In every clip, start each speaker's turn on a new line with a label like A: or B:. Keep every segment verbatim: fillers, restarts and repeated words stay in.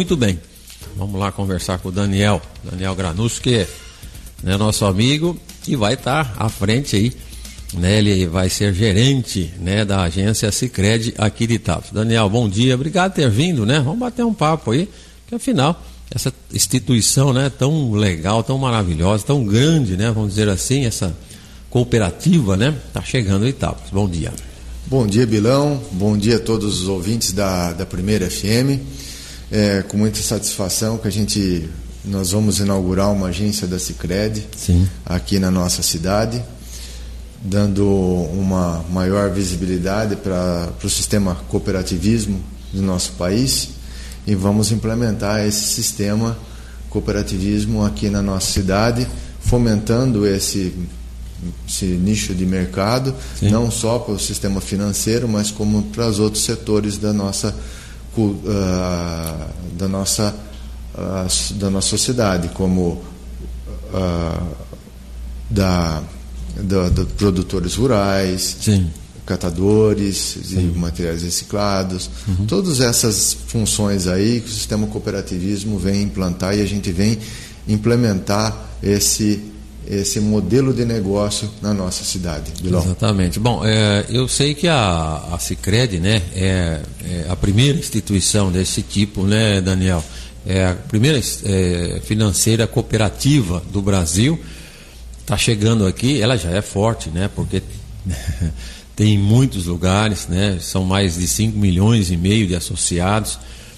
A: Muito bem, vamos lá conversar com o Daniel, Daniel Granucci, que é, né, nosso amigo, e vai estar à frente aí, né, ele vai ser gerente, né, da agência Sicredi aqui de Itápolis. Daniel, bom dia, obrigado por ter vindo, né, vamos bater um papo aí, que afinal, essa instituição, né, tão legal, tão maravilhosa, tão grande, né, vamos dizer assim, essa cooperativa, né, tá chegando em Itápolis. Bom dia.
B: Bom dia, Bilão, bom dia a todos os ouvintes da, da Primeira F M. É com muita satisfação que a gente, nós vamos inaugurar uma agência da Sicredi aqui na nossa cidade, dando uma maior visibilidade para o sistema cooperativismo do nosso país, e vamos implementar esse sistema cooperativismo aqui na nossa cidade, fomentando esse, esse nicho de mercado, Sim. não só para o sistema financeiro, mas como para os outros setores da nossa Uh, da nossa uh, da nossa sociedade, como uh, da, da, da produtores rurais,
A: Sim.
B: catadores
A: Sim.
B: de materiais reciclados, uhum. todas essas funções aí que o sistema cooperativismo vem implantar, e a gente vem implementar esse esse modelo de negócio na nossa cidade. Bilão.
A: Exatamente. Bom, é, eu sei que a, a Sicredi, né, é, é a primeira instituição desse tipo, né, Daniel? É a primeira é, financeira cooperativa do Brasil. Está chegando aqui, ela já é forte, né, porque tem em muitos lugares, né, são mais de cinco milhões e meio de associados.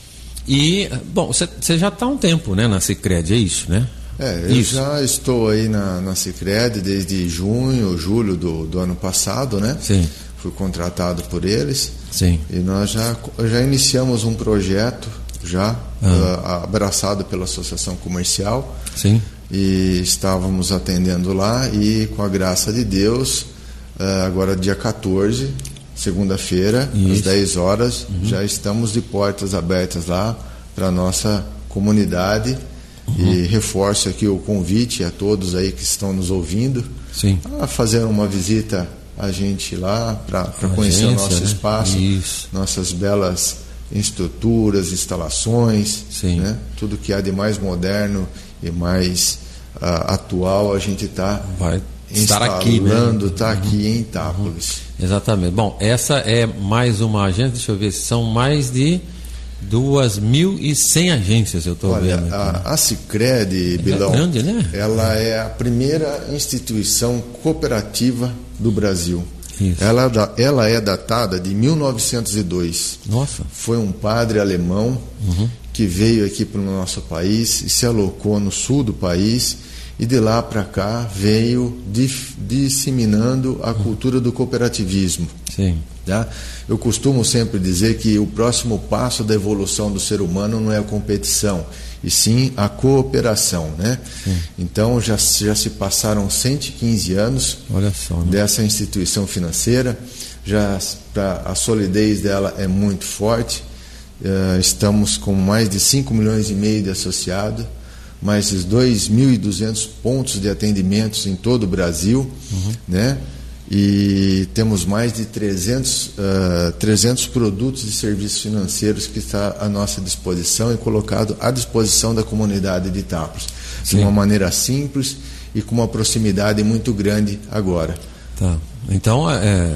A: E, bom, você já está há um tempo, né, na Sicredi, é isso, né?
B: É, eu Isso. já estou aí na, na Sicredi desde junho, julho do, do ano passado, né?
A: Sim.
B: Fui contratado por eles.
A: Sim.
B: E nós já, já iniciamos um projeto, já ah. uh, abraçado pela Associação Comercial.
A: Sim.
B: E estávamos atendendo lá, e com a graça de Deus, uh, agora dia quatorze, segunda-feira, às dez horas, uhum. já estamos de portas abertas lá para a nossa comunidade. Uhum. E reforço aqui o convite a todos aí que estão nos ouvindo
A: Sim.
B: a fazer uma visita a gente lá para conhecer agência, o nosso né? espaço,
A: Isso.
B: nossas belas estruturas, instalações, né? Tudo que há de mais moderno e mais uh, atual a gente está instalando,
A: aqui, né?
B: está
A: uhum.
B: aqui em Itápolis.
A: Uhum. Exatamente. Bom, essa é mais uma agência, deixa eu ver, são mais de duas mil e cem agências, eu estou vendo aqui.
B: A, a Sicredi, Bilão,
A: é grande, né?
B: Ela é a primeira instituição cooperativa do Brasil.
A: Isso.
B: Ela, ela é datada de mil novecentos e dois.
A: Nossa.
B: Foi um padre alemão
A: uhum.
B: que veio aqui para o nosso país e se alocou no sul do país, e de lá para cá veio dif, disseminando a cultura do cooperativismo.
A: Sim.
B: Tá? Eu costumo sempre dizer que o próximo passo da evolução do ser humano não é a competição, e sim a cooperação, né? Então já, já se passaram cento e quinze anos
A: Olha só, né?
B: dessa instituição financeira, já pra, a solidez dela é muito forte, uh, estamos com mais de cinco milhões e meio de associados, mais de dois mil e duzentos pontos de atendimentos em todo o Brasil, uhum. né? E temos mais de trezentos, uh, trezentos produtos e serviços financeiros que está à nossa disposição e colocado à disposição da comunidade de Itápolis, de uma maneira simples e com uma proximidade muito grande agora.
A: Tá. Então, é, é,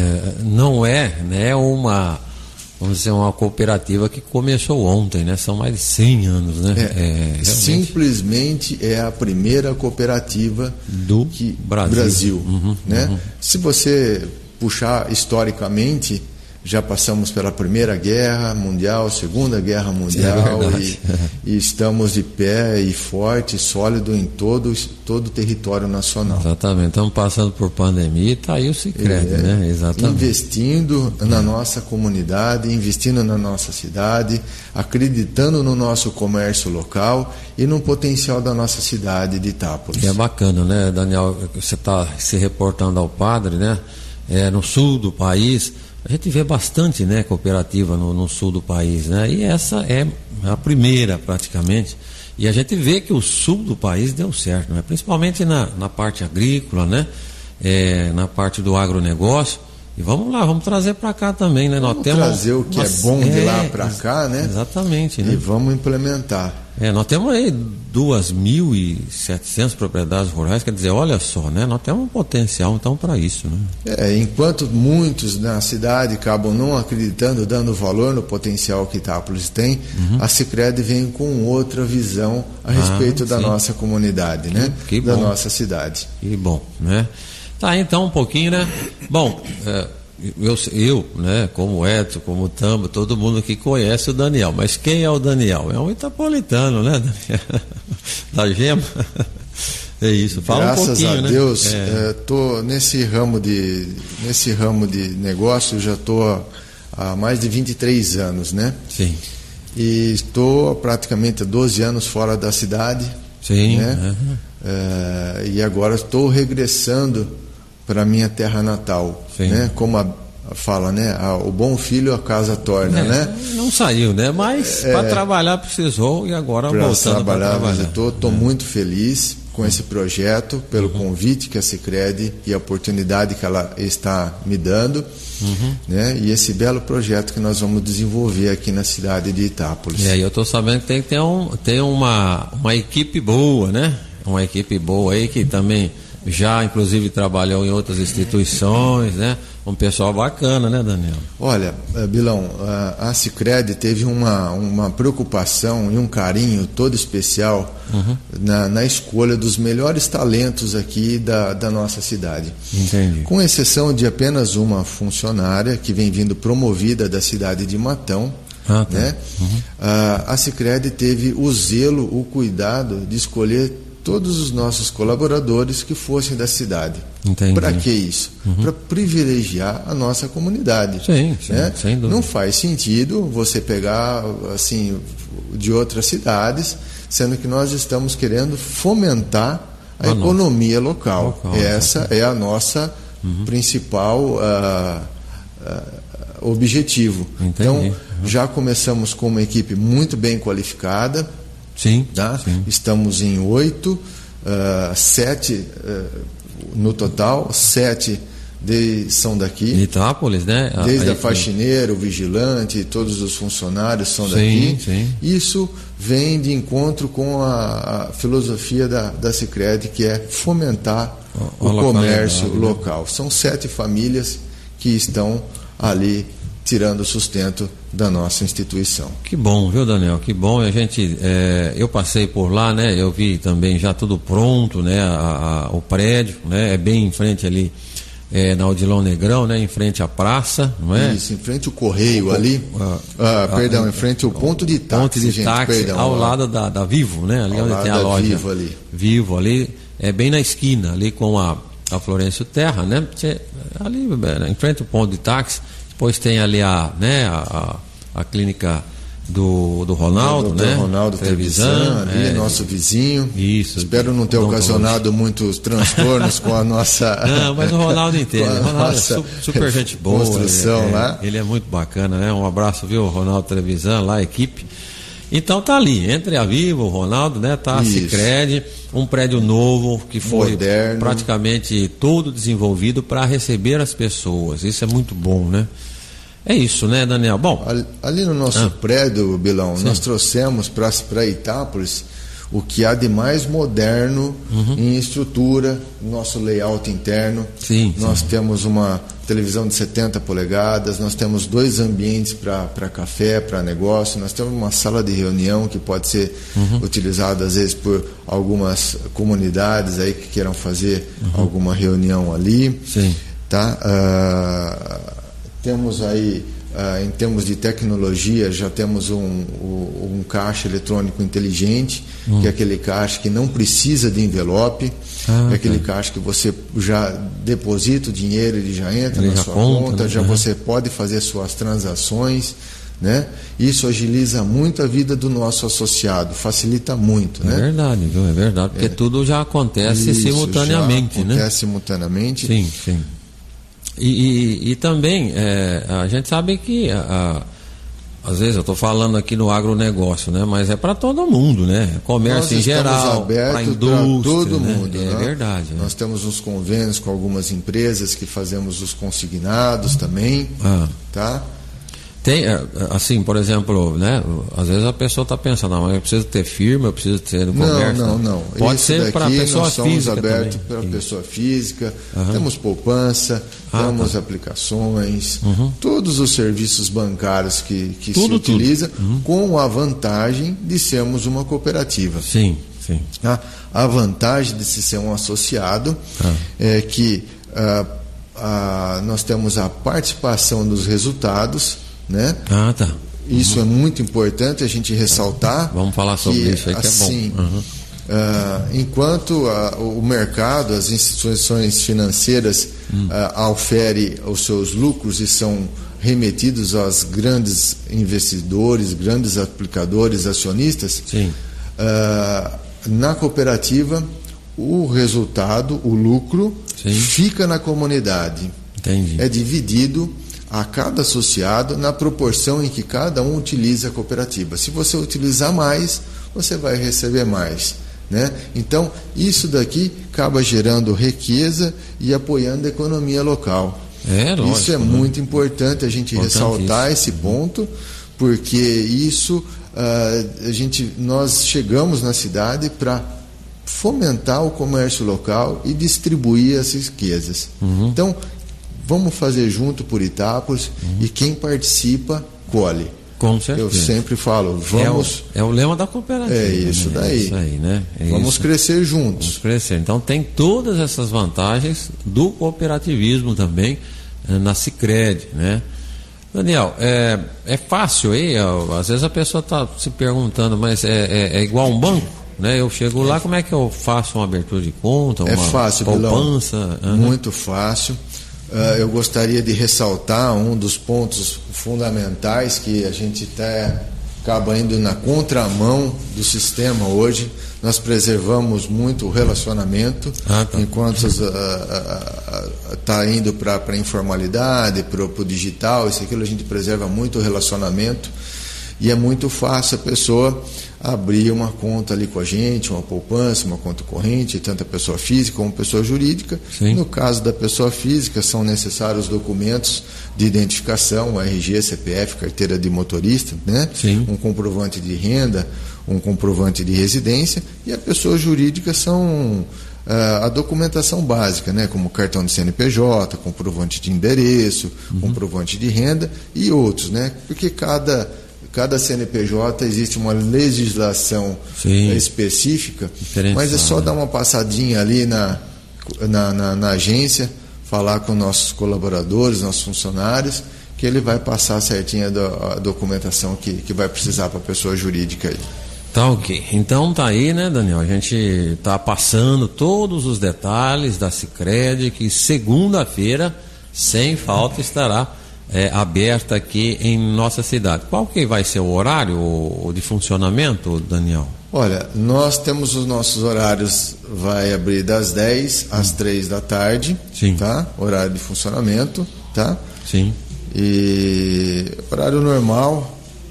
A: não é, né, uma, vamos dizer, uma cooperativa que começou ontem, né? São mais de cem anos, né?
B: É, é, simplesmente é a primeira cooperativa
A: do
B: que,
A: Brasil,
B: Brasil
A: uhum,
B: né?
A: Uhum.
B: Se você puxar historicamente, já passamos pela Primeira Guerra Mundial, Segunda Guerra Mundial,
A: é
B: e, e estamos de pé e forte, sólido em todo, todo o território nacional.
A: Exatamente, estamos passando por pandemia e está aí o Sicredi, é, né? Exatamente.
B: Investindo na é. nossa comunidade, investindo na nossa cidade, acreditando no nosso comércio local e no potencial da nossa cidade de Itápolis.
A: É bacana, né, Daniel? Você está se reportando ao padre, né? É, no sul do país. A gente vê bastante, né, cooperativa no, no sul do país, né? E essa é a primeira praticamente. E a gente vê que o sul do país deu certo, né? Principalmente na, na parte agrícola, né? É, na parte do agronegócio, E vamos lá, vamos trazer para cá também, né?
B: Vamos
A: nós temos
B: trazer o que
A: uma...
B: é bom de
A: é,
B: lá para cá, né?
A: Exatamente, né?
B: E vamos implementar.
A: É, nós temos aí duas mil e setecentas propriedades rurais, quer dizer, olha só, né? Nós temos um potencial, então, para isso, né?
B: É, enquanto muitos na cidade acabam não acreditando, dando valor no potencial que Itápolis tem, uhum. a Sicredi vem com outra visão a respeito ah, da nossa comunidade, que, né?
A: Que
B: da
A: bom.
B: nossa cidade.
A: Que bom, né? Tá, então, um pouquinho, né? Bom, é, eu, eu, né, como o Edson, como o Tamba, todo mundo aqui conhece o Daniel, mas quem é o Daniel? É um itapolitano, né, Daniel? Da Gema. É isso, fala
B: Graças
A: um pouquinho,
B: a
A: né?
B: Deus,
A: é.
B: é, tô nesse ramo de, nesse ramo de negócio, já estou há mais de vinte e três anos, né?
A: Sim.
B: E estou praticamente há doze anos fora da cidade.
A: Sim.
B: Né? Uhum. É, e agora estou regressando para minha terra natal, Sim. né? Como a, a fala, né? A, o bom filho a casa torna, é, né?
A: Não saiu, né? Mas é, para trabalhar precisou e agora voltando para trabalhar.
B: Estou é. muito feliz com esse projeto, pelo uhum. convite que a Sicredi e a oportunidade que ela está me dando, uhum. né? E esse belo projeto que nós vamos desenvolver aqui na cidade de Itápolis.
A: E aí eu estou sabendo que tem que ter, um, ter uma, uma equipe boa, né? Uma equipe boa aí que também já inclusive trabalhou em outras instituições, né? Um pessoal bacana, né, Daniel?
B: Olha, Bilão, a Sicredi teve uma, uma preocupação e um carinho todo especial uhum. na, na escolha dos melhores talentos aqui da, da nossa cidade.
A: Entendi.
B: Com exceção de apenas uma funcionária que vem vindo promovida da cidade de Matão, ah, tá. né? Uhum. a, a Sicredi teve o zelo, o cuidado de escolher todos os nossos colaboradores que fossem da cidade. Para que isso? Uhum. Para privilegiar a nossa comunidade.
A: Sim, sim,
B: né?
A: Sem dúvida.
B: Não faz sentido você pegar assim de outras cidades, sendo que nós estamos querendo fomentar a, a economia nossa. local. local Essa exatamente. é a nossa uhum. principal uh, uh, objetivo.
A: Entendi.
B: Então,
A: uhum.
B: já começamos com uma equipe muito bem qualificada.
A: Sim,
B: tá?
A: sim.
B: Estamos em oito, uh, sete uh, no total, sete de, são daqui.
A: Itápolis, né?
B: Desde
A: Aí,
B: a faxineira, o vigilante, todos os funcionários são
A: sim,
B: daqui.
A: Sim.
B: Isso vem de encontro com a, a filosofia da, da Sicredi, que é fomentar o, o comércio né? local. São sete famílias que estão ali tirando o sustento da nossa instituição.
A: Que bom, viu, Daniel? Que bom. A gente, é, eu passei por lá, né? Eu vi também já tudo pronto, né? A, a, o prédio, né? É bem em frente ali, é, na Odilon Negrão, né? Em frente à praça, não é?
B: Isso, em frente ao correio o, ali. A, ah, a, perdão, a, em frente ao ponto de táxi.
A: Ponto de
B: gente,
A: táxi,
B: perdão,
A: ao
B: ó.
A: lado da, da Vivo, né? Ali ao onde tem a loja.
B: Vivo ali.
A: Vivo ali, é bem na esquina, ali com a, a Florencio Terra, né? Ali, em frente ao ponto de táxi. Depois tem ali a, né, a, a, a clínica do, do Ronaldo, do né?
B: Ronaldo Trevisan, ali, é, nosso vizinho.
A: Isso.
B: Espero não ter ocasionado muitos transtornos com a nossa.
A: Não, mas o Ronaldo entende. O Ronaldo é super, super gente boa.
B: Construção
A: ele, é,
B: lá.
A: Ele é muito bacana, né? Um abraço, viu, Ronaldo Trevisan, lá, a equipe. Então tá ali, entre a Vivo, o Ronaldo, né? Tá a Sicredi, um prédio novo que foi Moderno. praticamente todo desenvolvido para receber as pessoas. Isso é muito bom, né? É isso, né, Daniel? Bom,
B: ali, ali no nosso ah. prédio, Bilão, Sim. nós trouxemos para Itápolis o que há de mais moderno uhum. em estrutura, nosso layout interno.
A: Sim,
B: nós
A: sim.
B: temos uma televisão de setenta polegadas, nós temos dois ambientes para café, para negócio, nós temos uma sala de reunião que pode ser uhum. utilizada às vezes por algumas comunidades aí que queiram fazer uhum. alguma reunião ali.
A: Sim.
B: Tá? Uh, temos aí, uh, em termos de tecnologia, já temos um, um, um caixa eletrônico inteligente, hum. que é aquele caixa que não precisa de envelope, ah, é aquele tá. caixa que você já deposita o dinheiro, ele já entra ele na já sua conta, conta né? já uhum. você pode fazer suas transações, né? Isso agiliza muito a vida do nosso associado, facilita muito.
A: É
B: né?
A: verdade, viu? É verdade, porque é. tudo já acontece Isso, simultaneamente.
B: Já acontece
A: né?
B: simultaneamente.
A: Sim, sim. E, e, e também é, a gente sabe que a, às vezes eu estou falando aqui no agronegócio, né? Mas é para todo mundo, né? Comércio em geral, para a indústria,
B: todo
A: né?
B: mundo.
A: É,
B: né?
A: verdade. Né?
B: Nós temos uns convênios com algumas empresas que fazemos os consignados também,
A: ah.
B: tá?
A: Tem, assim, por exemplo, né? Às vezes a pessoa está pensando, não, mas eu preciso ter firma, eu preciso ter no comércio.
B: Não, não, não.
A: Pode
B: Esse
A: ser para pessoa
B: nós
A: física
B: somos abertos
A: para
B: pessoa física,
A: uhum.
B: temos poupança, ah, temos tá. aplicações, uhum. todos os serviços bancários que, que tudo, se utiliza, uhum. com a vantagem de sermos uma cooperativa.
A: Sim, sim.
B: A, a vantagem de se ser um associado ah. é que ah, ah, nós temos a participação dos resultados, né?
A: Ah, tá.
B: Isso uhum. é muito importante a gente ressaltar.
A: Vamos falar sobre
B: que,
A: isso aí que
B: assim,
A: é bom. Uhum.
B: Uh, enquanto uh, o mercado, as instituições financeiras uhum. uh, oferem os seus lucros e são remetidos aos grandes investidores, grandes aplicadores, acionistas,
A: Sim.
B: Uh, na cooperativa o resultado, o lucro, Sim. fica na comunidade.
A: Entendi.
B: É dividido a cada associado na proporção em que cada um utiliza a cooperativa. Se você utilizar mais, você vai receber mais, né? Então, isso daqui acaba gerando riqueza e apoiando a economia local.
A: É, lógico,
B: isso é
A: né?
B: muito importante a gente ressaltar esse ponto, porque isso uh, a gente, nós chegamos na cidade para fomentar o comércio local e distribuir as riquezas. Uhum. Então, vamos fazer junto por etapas uhum. e quem participa, colhe.
A: Com certeza.
B: Eu sempre falo, vamos...
A: É o, é o lema da cooperativa.
B: É isso
A: né?
B: daí.
A: É isso aí, né? É
B: vamos
A: isso.
B: crescer juntos.
A: Vamos crescer. Então tem todas essas vantagens do cooperativismo também na Sicredi, né? Daniel, é, é fácil aí? Às vezes a pessoa está se perguntando, mas é, é, é igual um banco? Né? Eu chego lá, como é que eu faço uma abertura de conta, uma
B: é fácil,
A: poupança?
B: Uhum. Muito fácil. Uh, eu gostaria de ressaltar um dos pontos fundamentais que a gente até acaba indo na contramão do sistema hoje. Nós preservamos muito o relacionamento, ah, tá. enquanto está indo para a informalidade, para o digital, isso aquilo a gente preserva muito o relacionamento. E é muito fácil a pessoa abrir uma conta ali com a gente, uma poupança, uma conta corrente, tanto a pessoa física como a pessoa jurídica.
A: Sim.
B: No caso da pessoa física, são necessários documentos de identificação, R G, C P F, carteira de motorista, né?
A: Sim.
B: Um comprovante de renda, um comprovante de residência, e a pessoa jurídica são uh, a documentação básica, né? Como cartão de C N P J, comprovante de endereço, uhum. comprovante de renda e outros, né? Porque cada Cada C N P J existe uma legislação Sim. específica, mas é só dar uma passadinha ali na, na, na, na agência, falar com nossos colaboradores, nossos funcionários, que ele vai passar certinho a, a documentação que, que vai precisar para a pessoa jurídica aí.
A: Tá ok. Então tá aí, né, Daniel? A gente tá passando todos os detalhes da Sicredi, que segunda-feira, sem falta, estará É, aberta aqui em nossa cidade. Qual que vai ser o horário de funcionamento, Daniel?
B: Olha, nós temos os nossos horários, vai abrir das dez às três da tarde,
A: Sim.
B: tá? Horário de funcionamento, tá?
A: Sim.
B: E horário normal.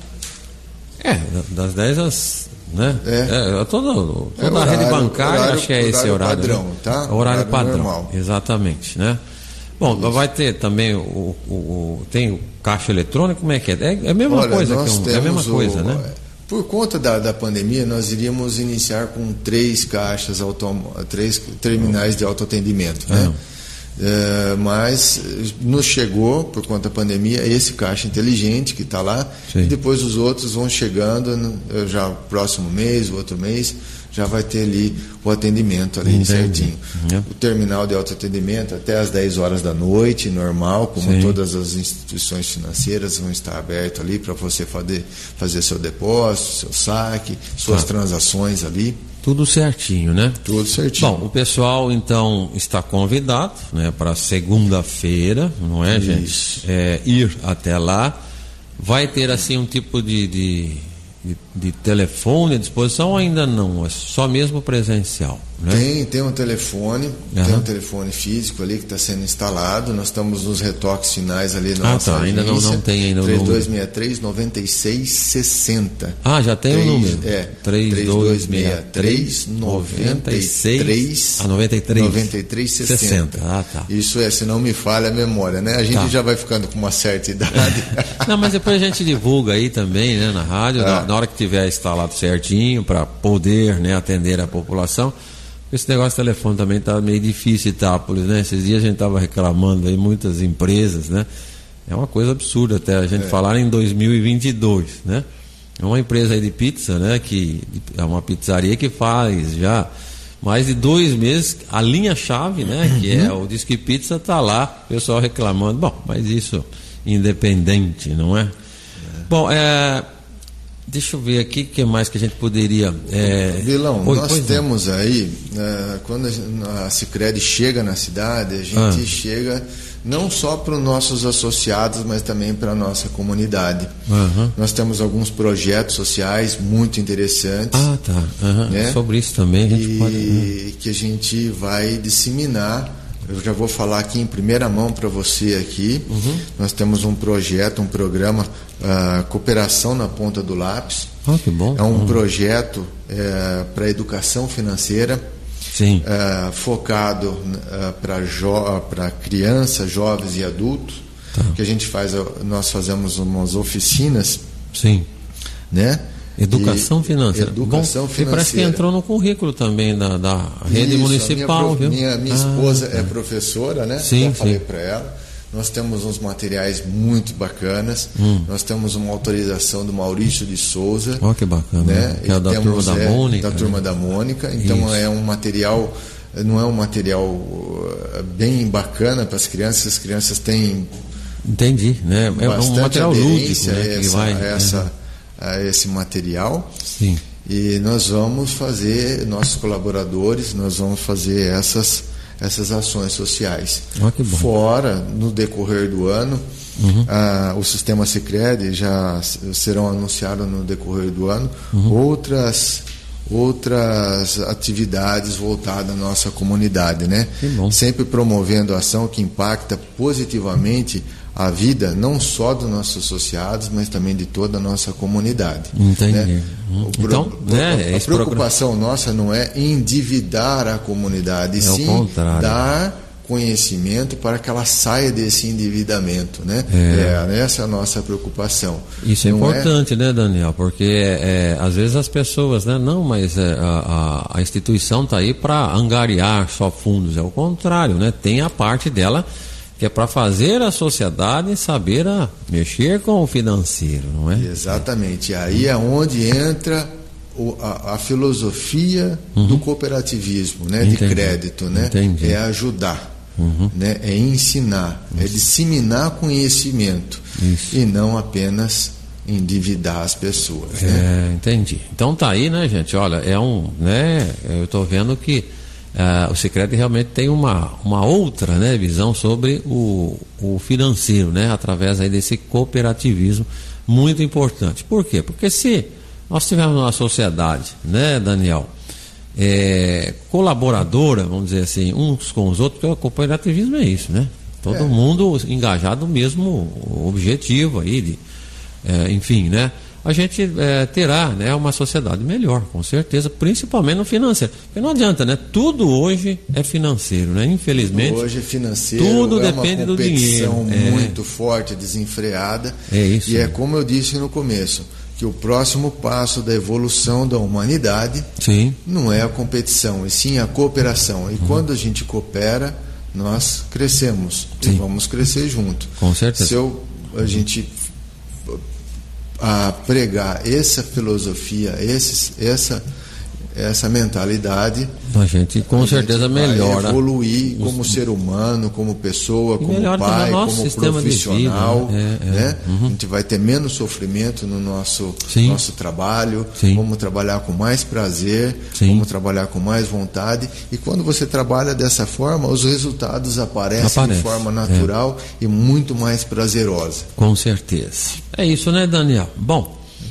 A: É, das dez às... Né?
B: É.
A: É, toda toda
B: é horário,
A: a rede bancária,
B: horário,
A: acho que é esse horário.
B: Padrão,
A: né?
B: tá?
A: Horário,
B: horário
A: padrão,
B: normal.
A: Exatamente, né? Bom, Isso. vai ter também o, o, o tem o caixa eletrônico, como é que é? É, é a mesma
B: Olha,
A: coisa que um, é a mesma coisa,
B: o,
A: né?
B: Por conta da, da pandemia, nós iríamos iniciar com três caixas, autom, três terminais de autoatendimento, né? Ah. É, mas nos chegou, por conta da pandemia, esse caixa inteligente que está lá. Sim. E depois os outros vão chegando, já próximo mês, o outro mês, já vai ter ali o atendimento ali Entendi. certinho. Uhum. O terminal de autoatendimento até às dez horas da noite, normal, como Sim. todas as instituições financeiras vão estar aberto ali para você fazer, fazer seu depósito, seu saque, suas ah. transações ali.
A: Tudo certinho, né?
B: Tudo certinho.
A: Bom, o pessoal então está convidado, né, para segunda-feira, não é, gente? É, ir até lá. Vai ter assim um tipo de, de, de de telefone à disposição ou ainda não? É só mesmo presencial? Né?
B: Tem, tem um telefone, uhum. tem um telefone físico ali que está sendo instalado. Nós estamos nos retoques finais ali na
A: ah,
B: nossa
A: tá, ainda não, não tem ainda o
B: três
A: número.
B: dois seis três, nove seis seis zero.
A: Ah, já tem o número.
B: É,
A: três dois seis três, nove seis, ah, noventa e três,
B: noventa e três sessenta.
A: Ah, tá.
B: Isso é, se não me falha a memória, né? A gente tá. já vai ficando com uma certa idade.
A: Não, mas depois a gente divulga aí também, né, na rádio, ah. na, na hora que tiver instalado certinho, para poder, né, atender a população. Esse negócio de telefone também está meio difícil em Itápolis, né? Esses dias a gente estava reclamando aí, muitas empresas, né? É uma coisa absurda até a gente é. falar em dois mil e vinte e dois, né? É uma empresa aí de pizza, né? Que é uma pizzaria que faz já mais de dois meses a linha-chave, né? Que é o Disque Pizza, está lá, o pessoal reclamando. Bom, mas isso independente, não é? é. Bom, é... deixa eu ver aqui o que mais que a gente poderia... É...
B: Vilão,
A: Oi,
B: nós temos não. aí, é, quando a Sicredi chega na cidade, a gente ah. chega não só para os nossos associados, mas também para a nossa comunidade. Uhum. Nós temos alguns projetos sociais muito interessantes.
A: Ah, tá. Uhum. Né? Sobre isso também a gente
B: e
A: pode... Uhum.
B: que a gente vai disseminar. Eu já vou falar aqui em primeira mão para você aqui. Uhum. Nós temos um projeto, um programa, uh, Cooperação na Ponta do Lápis.
A: Oh, que bom.
B: É um
A: uhum.
B: projeto uh, para educação financeira.
A: Sim.
B: Uh, focado uh, para jo- para crianças, jovens e adultos. Tá. Que a gente faz, nós fazemos umas oficinas.
A: Sim.
B: Né?
A: Educação e, financeira.
B: Educação
A: Bom,
B: financeira.
A: E parece que entrou no currículo também da, da rede
B: Isso,
A: municipal.
B: A minha,
A: viu?
B: minha, minha
A: ah,
B: esposa
A: tá.
B: é professora, né?
A: Sim,
B: Já falei
A: sim.
B: para ela. Nós temos uns materiais muito bacanas.
A: Hum.
B: Nós temos uma autorização do Maurício de Souza.
A: Olha que bacana.
B: Né?
A: Que é da
B: temos,
A: turma da
B: é,
A: Mônica.
B: Da turma
A: né?
B: da Mônica. Então Isso. é um material, não é um material bem bacana para as crianças. As crianças têm.
A: Entendi, né? É um material lúdico, né?
B: Essa,
A: que vai,
B: essa,
A: né?
B: a esse material.
A: Sim.
B: E nós vamos fazer, nossos colaboradores, nós vamos fazer essas, essas ações sociais.
A: Oh, que bom.
B: Fora, no decorrer do ano, uhum. ah, o sistema Sicredi já serão anunciados no decorrer do ano, uhum. outras, outras atividades voltadas à nossa comunidade, né?
A: Que bom.
B: Sempre promovendo ação que impacta positivamente a vida não só dos nossos associados, mas também de toda a nossa comunidade.
A: Entendi.
B: Né?
A: Hum.
B: Pro,
A: então, né,
B: a preocupação programa... nossa não é endividar a comunidade, e
A: é
B: sim dar conhecimento para que ela saia desse endividamento, né? É. É, essa é a nossa preocupação.
A: Isso é
B: não
A: importante,
B: é...
A: né, Daniel? Porque é, às vezes as pessoas, né, não, mas é, a, a instituição está aí para angariar só fundos. É o contrário, né? Tem a parte dela que é para fazer a sociedade saber a mexer com o financeiro, não é?
B: Exatamente. Aí é onde entra o, a, a filosofia uhum. do cooperativismo, né? De crédito, né?
A: Entendi.
B: É ajudar,
A: uhum.
B: né? É ensinar, Isso. é disseminar conhecimento Isso. e não apenas endividar as pessoas.
A: É,
B: né?
A: Entendi. Então tá aí, né, gente? Olha, é um, né? Eu estou vendo que Uh, o Sicredi realmente tem uma, uma outra, né, visão sobre o, o financeiro, né, através aí desse cooperativismo muito importante. Por quê? Porque se nós tivermos uma sociedade, né, Daniel, é, colaboradora, vamos dizer assim, uns com os outros, porque o cooperativismo é isso, né? Todo é. mundo engajado no mesmo objetivo aí, de, é, enfim, né? A gente é, terá, né, uma sociedade melhor, com certeza, principalmente no financeiro. Porque não adianta, né? Tudo hoje é financeiro, né? Infelizmente.
B: Tudo hoje é financeiro,
A: tudo
B: é
A: depende
B: uma
A: do dinheiro.
B: competição muito é. forte, desenfreada.
A: É isso.
B: E é como eu disse no começo, que o próximo passo da evolução da humanidade
A: sim.
B: não é a competição, e sim a cooperação. E uhum. quando a gente coopera, nós crescemos. Sim. E vamos crescer junto.
A: Com certeza.
B: Se eu, a gente a pregar essa filosofia, esses, essa, essa mentalidade,
A: a gente com a certeza gente melhora.
B: Vai evoluir os... como ser humano, como pessoa, e como pai, como profissional.
A: Né? É, é.
B: Né?
A: Uhum.
B: A gente vai ter menos sofrimento no nosso, nosso trabalho,
A: Sim.
B: vamos trabalhar com mais prazer,
A: Sim.
B: vamos trabalhar com mais vontade. E quando você trabalha dessa forma, os resultados aparecem
A: Aparece.
B: de forma natural é. e muito mais prazerosa.
A: Com certeza. É isso, né, Daniel? Bom,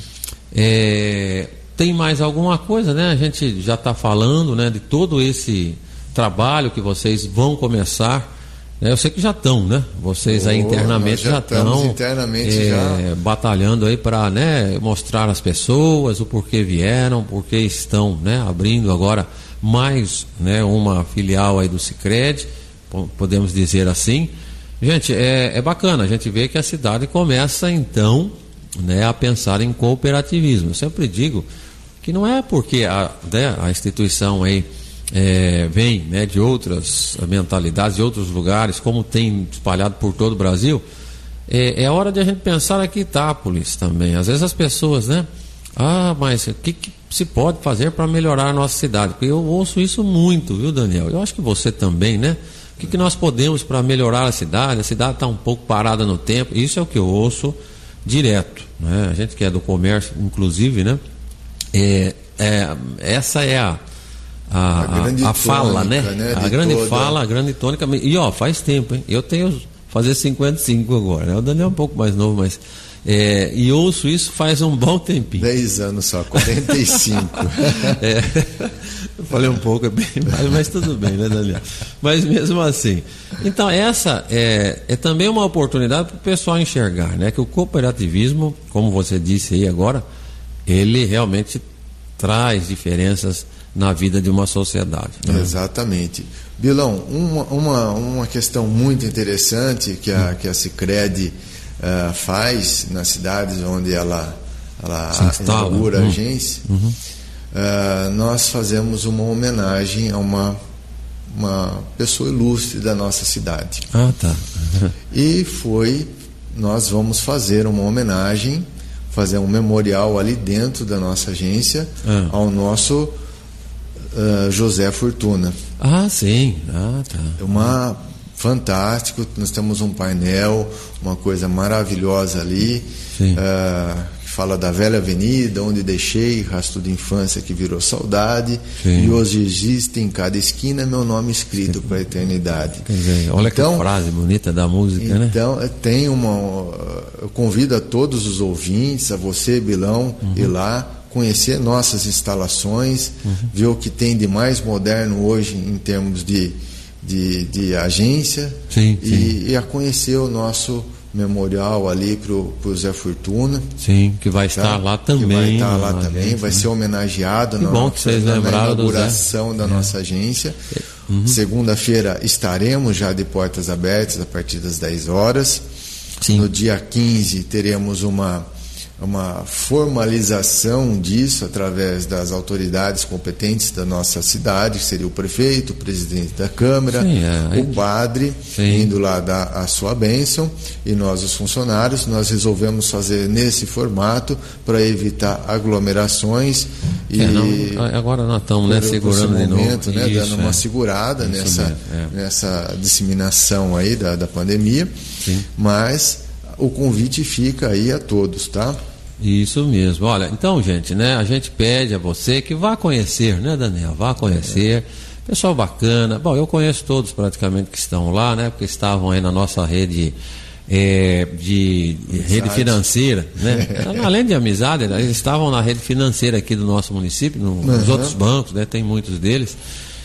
A: É, tem mais alguma coisa, né? A gente já está falando, né, de todo esse trabalho que vocês vão começar. Eu sei que já estão, né? Vocês oh, aí internamente já estão
B: internamente
A: é,
B: já.
A: batalhando aí para, né, mostrar às pessoas o porquê vieram, porquê estão, né, abrindo agora mais, né, uma filial aí do Sicredi, podemos dizer assim. Gente, é, é bacana a gente ver que a cidade começa então, né, a pensar em cooperativismo. Eu sempre digo que não é porque a, né, a instituição aí É, vem, né, de outras mentalidades, de outros lugares, como tem espalhado por todo o Brasil. É, é hora de a gente pensar aqui em Itápolis também. Às vezes as pessoas, né? Ah, mas o que, que se pode fazer para melhorar a nossa cidade? Porque eu ouço isso muito, viu, Daniel? Eu acho que você também, né? O que, que nós podemos para melhorar a cidade? A cidade está um pouco parada no tempo. Isso é o que eu ouço direto, né? A gente que é do comércio, inclusive, né? É, é, essa é a A, a, a fala, tônica, né? né? A grande toda... fala, a grande tônica. E ó, faz tempo, hein? Eu tenho fazer cinquenta e cinco agora, né? O Daniel é um pouco mais novo, mas é, e ouço isso faz um bom tempinho.
B: dez anos só, quarenta e cinco.
A: É, eu falei um pouco, é bem mais, mas tudo bem, né, Daniel? Mas mesmo assim. Então, essa é, é também uma oportunidade para o pessoal enxergar, né? Que o cooperativismo, como você disse aí agora, ele realmente traz diferenças na vida de uma sociedade, né?
B: Exatamente. Bilão, uma, uma, uma questão muito interessante que a, que a Sicredi uh, faz nas cidades onde ela, ela inaugura a agência, uhum. uh, nós fazemos uma homenagem a uma, uma pessoa ilustre da nossa cidade.
A: Ah, tá. Uhum.
B: E foi, nós vamos fazer uma homenagem, fazer um memorial ali dentro da nossa agência, ah. ao nosso Uh, José Fortuna.
A: Ah, sim. Ah, tá.
B: É uma fantástico. Nós temos um painel, uma coisa maravilhosa ali, uh, que fala da velha avenida, onde deixei rastro de infância que virou saudade. Sim. E hoje existe em cada esquina meu nome escrito para a eternidade.
A: Quer dizer, olha então, que frase bonita da música,
B: então,
A: né?
B: Então, tem uma. Eu convido a todos os ouvintes, a você, Bilão, uhum. ir lá, conhecer nossas instalações, uhum. ver o que tem de mais moderno hoje em termos de, de, de agência,
A: sim,
B: e,
A: sim.
B: e a conhecer o nosso memorial ali para o Zé Fortuna.
A: Sim, que vai estar tá? lá também. Que
B: vai estar lá também, gente, vai né? ser homenageado
A: que
B: na,
A: bom que vocês
B: na
A: lembraram
B: inauguração
A: do Zé.
B: da
A: é.
B: nossa agência.
A: Uhum.
B: Segunda-feira estaremos já de portas abertas a partir das dez horas.
A: Sim.
B: No dia quinze teremos uma uma formalização disso através das autoridades competentes da nossa cidade, que seria o prefeito, o presidente da Câmara,
A: sim, é.
B: o padre, sim. indo lá dar a sua bênção, e nós, os funcionários, nós resolvemos fazer nesse formato para evitar aglomerações. E
A: é, não, agora nós estamos, né, segurando de
B: momento,
A: novo.
B: Né,
A: Isso,
B: dando uma
A: é.
B: segurada nessa,
A: é.
B: nessa disseminação aí da, da pandemia,
A: sim.
B: mas o convite fica aí a todos, tá?
A: Isso mesmo. Olha, então, gente, né, a gente pede a você que vá conhecer, né, Daniel? Vá conhecer. É. Pessoal bacana. Bom, eu conheço todos praticamente que estão lá, né? Porque estavam aí na nossa rede, é, de, de rede financeira, né? Além de amizade, eles estavam na rede financeira aqui do nosso município, no, nos uhum. outros bancos, né? Tem muitos deles.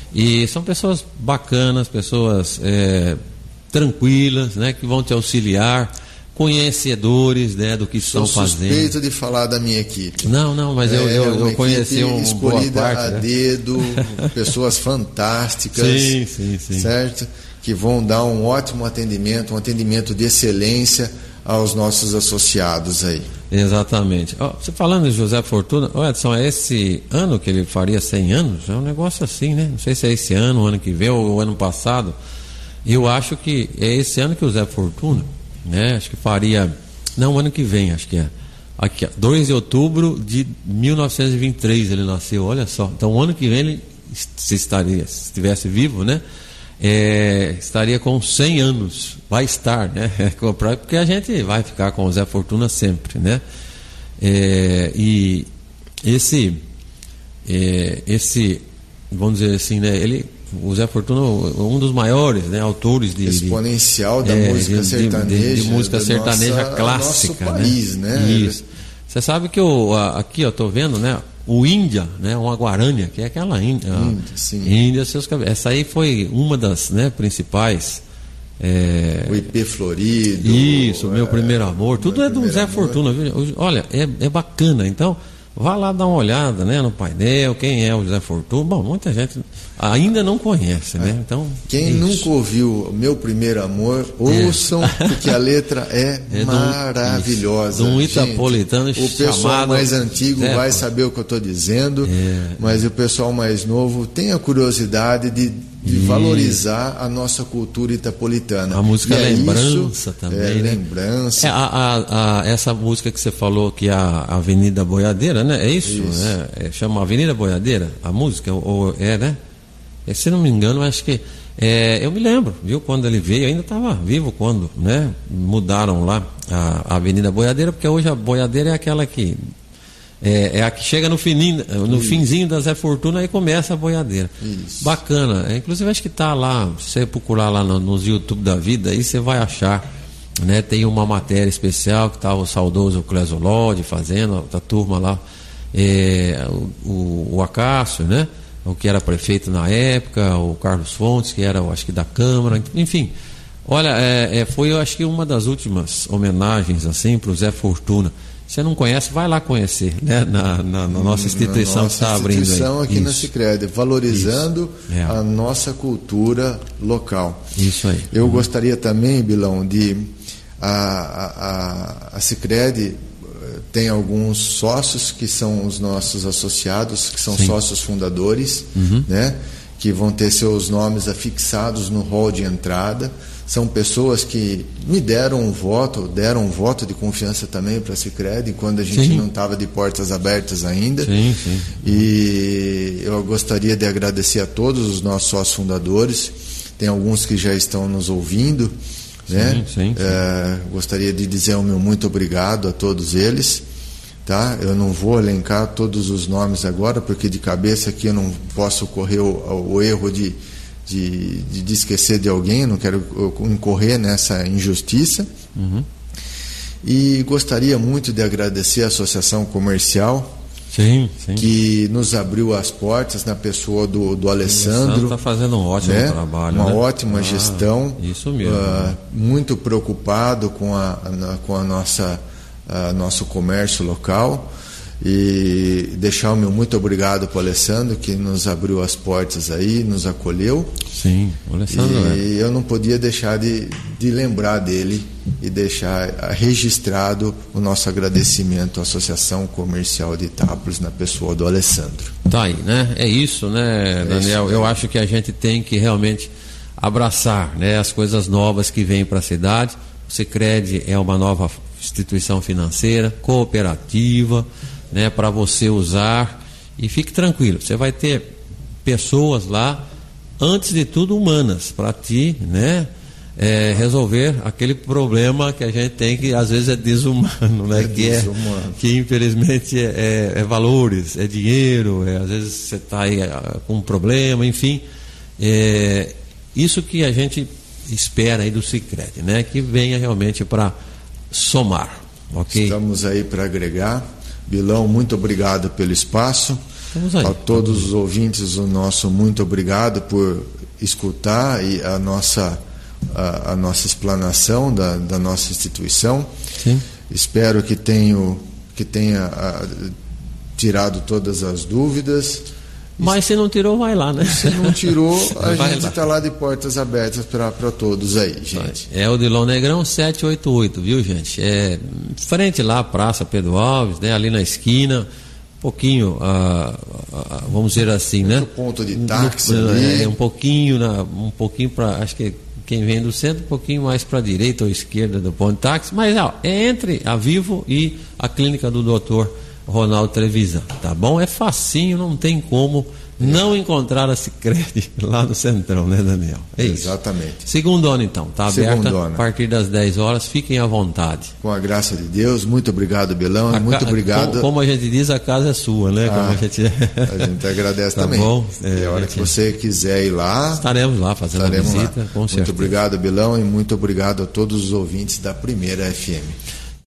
A: E são pessoas bacanas, pessoas é, tranquilas, né? Que vão te auxiliar, conhecedores, né, do que estão fazendo.
B: Sou suspeito de falar da minha equipe.
A: Não, não, mas eu,
B: é,
A: eu, eu conheci um
B: escolhida
A: boa parte,
B: a
A: né?
B: dedo, pessoas fantásticas,
A: sim, sim, sim.
B: certo? Que vão dar um ótimo atendimento, um atendimento de excelência aos nossos associados aí.
A: Exatamente. Oh, você falando de José Fortuna, oh, Edson, é esse ano que ele faria cem anos? É um negócio assim, né? Não sei se é esse ano, o ano que vem ou o ano passado. Eu acho que é esse ano que o Zé Fortuna, né? Acho que faria, não, ano que vem, acho que é aqui, dois de outubro de mil novecentos e vinte e três ele nasceu, olha só. Então o ano que vem ele se estaria, se estivesse vivo, né, é, estaria com cem anos, vai estar, né, porque a gente vai ficar com o Zé Fortuna sempre, né, é, e esse é, esse, vamos dizer assim, né, ele, o Zé Fortuna, um dos maiores, né, autores de
B: exponencial
A: de,
B: da
A: é,
B: música
A: de,
B: sertaneja,
A: de, de música sertaneja nossa, clássica,
B: nosso país, né?
A: né? Isso. Você sabe que eu, aqui eu estou vendo, né? O Índia, né? Uma Guarânia, que é aquela Índia. Índia, sim. Índia, seus cabelos. Essa aí foi uma das, né, principais. É...
B: O I P Florido.
A: Isso, o Meu é... Primeiro Amor. Tudo é do Zé amor. Fortuna, viu? Olha, é, é bacana. Então, vá lá dar uma olhada, né, no painel, quem é o Zé Fortuna. Bom, muita gente ainda não conhece, né? Então,
B: quem
A: isso.
B: nunca ouviu Meu Primeiro Amor, ouçam, é. porque a letra é, é maravilhosa.
A: De um itapolitano
B: gente, o pessoal
A: chamado
B: mais antigo
A: Zé
B: vai saber o que eu estou dizendo, é. mas o pessoal mais novo tem a curiosidade de, de valorizar a nossa cultura itapolitana.
A: A música
B: e
A: Lembrança
B: é
A: também.
B: É,
A: né?
B: Lembrança.
A: É, a, a, a, essa música que você falou, que é a Avenida Boiadeira, né? É isso? isso. Né? É, chama Avenida Boiadeira, a música? Ou, é, né? É, se não me engano, acho que. É, eu me lembro, viu? Quando ele veio, eu ainda estava vivo quando, né? Mudaram lá a, a Avenida Boiadeira, porque hoje a Boiadeira é aquela que. É, é a que chega no, fininho, no finzinho da Zé Fortuna e começa a boiadeira. Isso. Bacana. É, inclusive acho que está lá, se você procurar lá no, nos YouTube da vida, aí você vai achar, né? Tem uma matéria especial que estava o saudoso Clésio Lodi fazendo, a turma lá, é, o, o, o Acácio, né? O que era prefeito na época, o Carlos Fontes, que era, acho que da Câmara, enfim. Olha, é, é, foi, eu acho que uma das últimas homenagens, assim, para o Zé Fortuna. Você não conhece, vai lá conhecer, né? Na, na, na nossa instituição
B: na
A: que está abrindo aí.
B: instituição aqui
A: Isso.
B: na Sicredi, valorizando
A: é.
B: a nossa cultura local.
A: Isso aí.
B: Eu uhum. gostaria também, Bilão, de a, a, a Sicredi tem alguns sócios que são os nossos associados, que são Sim. sócios fundadores, uhum. né? Que vão ter seus nomes afixados no hall de entrada. São pessoas que me deram um voto, deram um voto de confiança também para a Sicredi, quando a gente sim. não estava de portas abertas ainda.
A: Sim, sim.
B: E eu gostaria de agradecer a todos os nossos sócios fundadores. Tem alguns que já estão nos ouvindo, né?
A: Sim, sim, sim.
B: É, gostaria de dizer o meu muito obrigado a todos eles. Tá? Eu não vou elencar todos os nomes agora, porque de cabeça aqui eu não posso correr o, o erro de De, de, de esquecer de alguém, não quero incorrer nessa injustiça. Uhum. E gostaria muito de agradecer a Associação Comercial,
A: sim, sim.
B: que nos abriu as portas na pessoa do, do Alessandro.
A: Está fazendo um ótimo
B: né?
A: trabalho.
B: Uma
A: né?
B: ótima
A: ah,
B: gestão.
A: Isso mesmo.
B: Uh, muito preocupado com a, a, com a nossa, a nosso comércio local. E deixar o meu muito obrigado para o Alessandro, que nos abriu as portas aí, nos acolheu.
A: Sim, o Alessandro
B: e é. eu não podia deixar de, de lembrar dele e deixar registrado o nosso agradecimento à Associação Comercial de Itápolis, na pessoa do Alessandro.
A: Tá aí, né? É isso, né, Daniel? É isso, eu né? acho que a gente tem que realmente abraçar, né, as coisas novas que vêm para a cidade. O Sicredi é uma nova instituição financeira, cooperativa, né, para você usar, e fique tranquilo, você vai ter pessoas lá, antes de tudo humanas, para ti, né, é, resolver aquele problema que a gente tem, que às vezes é desumano, né, é que, desumano. É, que infelizmente é, é, é valores, é dinheiro, é, às vezes você está aí com um problema, enfim, é, isso que a gente espera aí do Sicredi, né, que venha realmente para somar, ok?
B: Estamos aí para agregar. Bilão, muito obrigado pelo espaço. A todos os ouvintes, o nosso muito obrigado por escutar e a nossa, a, a nossa explanação da, da nossa instituição.
A: Sim.
B: Espero que, tenho, que tenha a, tirado todas as dúvidas.
A: Mas se não tirou, vai lá, né?
B: Se não tirou, a vai gente está lá. lá de portas abertas para todos aí, gente.
A: É o Dilon Negrão setecentos e oitenta e oito, viu, gente? É frente lá, Praça Pedro Alves, né? Ali na esquina, um pouquinho, ah, ah, vamos dizer assim,
B: Muito
A: né?
B: ponto de táxi
A: no,
B: ali.
A: É, um pouquinho, na, um pouquinho para, acho que quem vem do centro, um pouquinho mais para a direita ou esquerda do ponto de táxi, mas ó, é entre a Vivo e a clínica do doutor Ronaldo Trevisan, tá bom? É facinho, não tem como não encontrar a Sicredi lá no Centrão, né, Daniel? É isso.
B: Exatamente.
A: Segundo ano, então, tá aberta
B: Segundona.
A: a partir das dez horas, fiquem à vontade.
B: Com a graça de Deus, muito obrigado, Belão, a muito ca... obrigado.
A: Como, como a gente diz, a casa é sua, né?
B: Ah,
A: como a gente,
B: a gente agradece
A: tá
B: também.
A: Bom?
B: É, a hora gente... que você quiser ir lá,
A: estaremos lá fazendo a visita,
B: lá.
A: com certeza.
B: Muito obrigado, Belão, e muito obrigado a todos os ouvintes da Primeira F M.